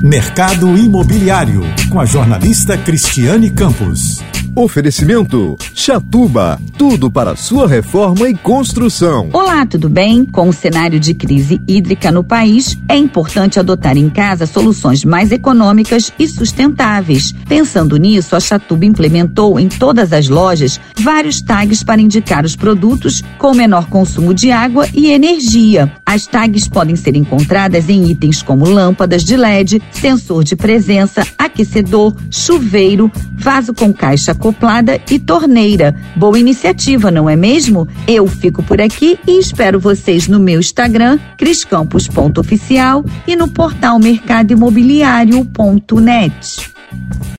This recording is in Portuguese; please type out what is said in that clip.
Mercado Imobiliário, com a jornalista Cristiane Campos. Oferecimento Chatuba, tudo para sua reforma e construção. Olá, tudo bem? Com o cenário de crise hídrica no país, é importante adotar em casa soluções mais econômicas e sustentáveis. Pensando nisso, a Chatuba implementou em todas as lojas vários tags para indicar os produtos com menor consumo de água e energia. As tags podem ser encontradas em itens como lâmpadas de LED, sensor de presença, aquecedor, chuveiro, vaso com caixa acoplada e torneira. Boa iniciativa, não é mesmo? Eu fico por aqui e espero vocês no meu Instagram, criscampos.oficial, e no portal mercadoimobiliario.net.